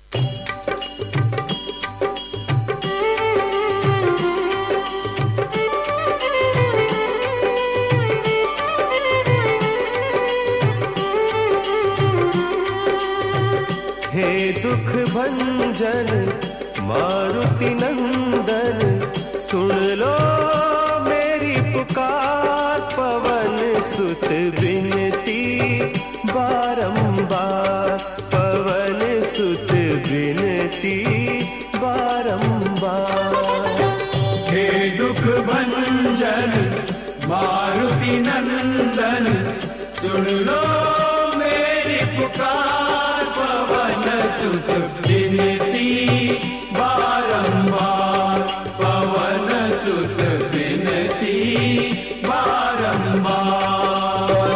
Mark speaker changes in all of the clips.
Speaker 1: हे दुख भंजन मारुति नंदन, सुन लो मेरी पुकार। पवन सुत विनती बारंबार, पवन सुत विनती बारंबार।
Speaker 2: हे दुख भंजन मारुति नंदन, सुन लो मेरी पुकार। पवन सुत विनती बारंबार, पवन सुत विनती बारंबार।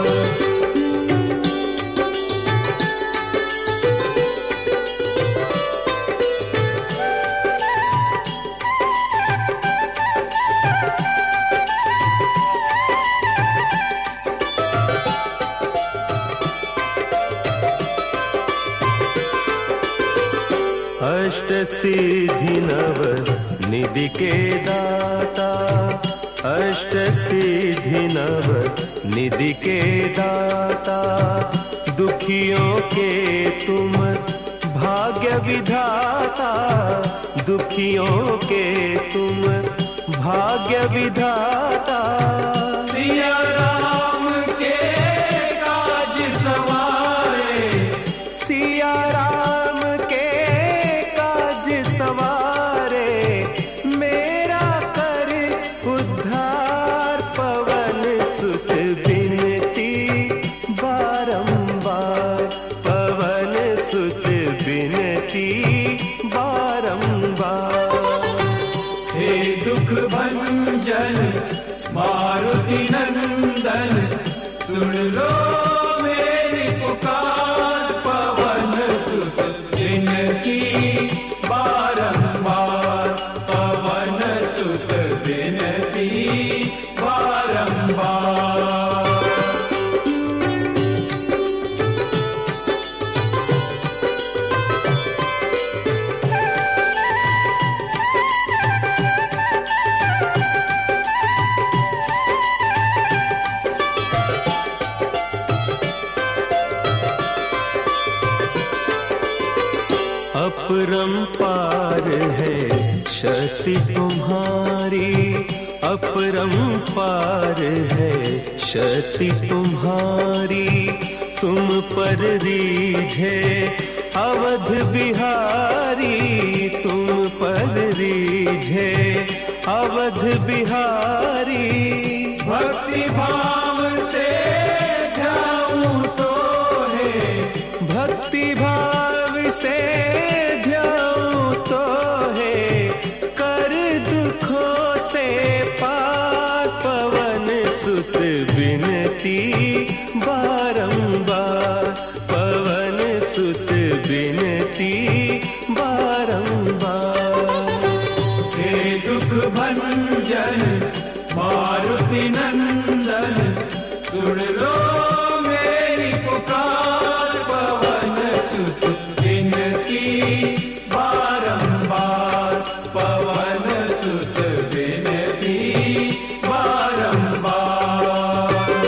Speaker 1: अष्ट सिद्धि नव निधि के दाता, अष्ट सिद्धि नव निधि के दाता। दुखियों के तुम भाग्य विधाता, दुखियों के तुम भाग्य विधाता।
Speaker 2: सिया राम के काज सवारे,
Speaker 1: सिया राम के काज सवारे। मेरा कर उद्धार, पवन सुत विनती बारंबार, पवन सुत विनती बारंबार।
Speaker 2: हे दुख भंजन मारुति नंदन, सुन लो मेरी पुकार। पवन सुत विनती बारंबार, पवन सुत विनती बारंबार।
Speaker 1: अपरंपार है शक्ति तुम्हारी, अपरंपार है शक्ति तुम्हारी। तुम पर रीझे अवध बिहारी, तुम पर रीझे अवध बिहारी।
Speaker 2: भक्ति भाव से ध्याऊं तो है,
Speaker 1: भक्ति भाव से ध्याऊं तो है। कर दुखों से पार, पवन सुत विनती बारंबार, पवन सुत विनती बारंबार।
Speaker 2: हे दुख भंजन मारुति नंदन, सुन लो मेरी पुकार। पवन सुत विनती बारंबार, पवन सुत विनती बारंबार।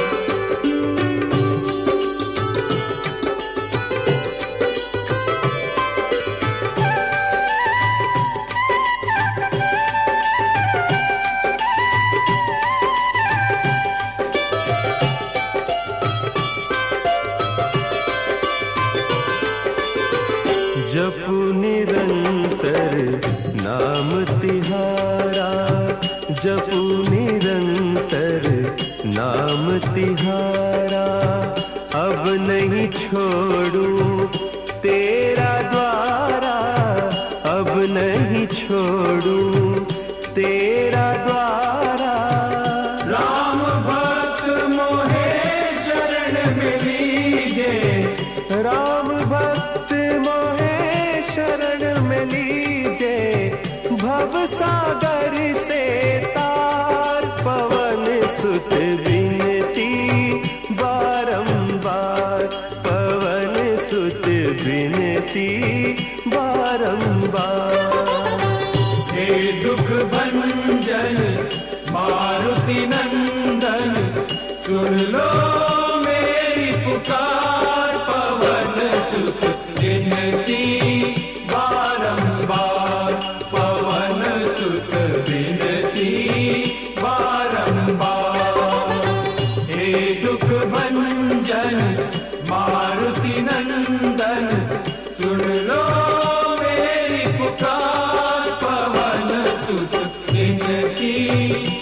Speaker 1: जपू निरंतर नाम तिहारा, जपू निरंतर नाम तिहारा। अब नहीं छोड़ूं तेरा द्वारा, अब नहीं छोड़ूं तेरा द्वारा।
Speaker 2: राम भक्त मोहे शरण में लीजे,
Speaker 1: राम भक्त मोहे शरण में लीजे। भव सागर से तार, पवन सुत विनती बारंबार, पवन सुत विनती बारंबार।
Speaker 2: हे दुख भंजन मारुति नंदन, सुन लो मेरी पुकार, पवन सुत विनती बारंबार, पवन सुत विनती बारंबार। हे दुख भंजन मारुति नंदन, सुन लो मेरी पुकार, पवन सुत विनती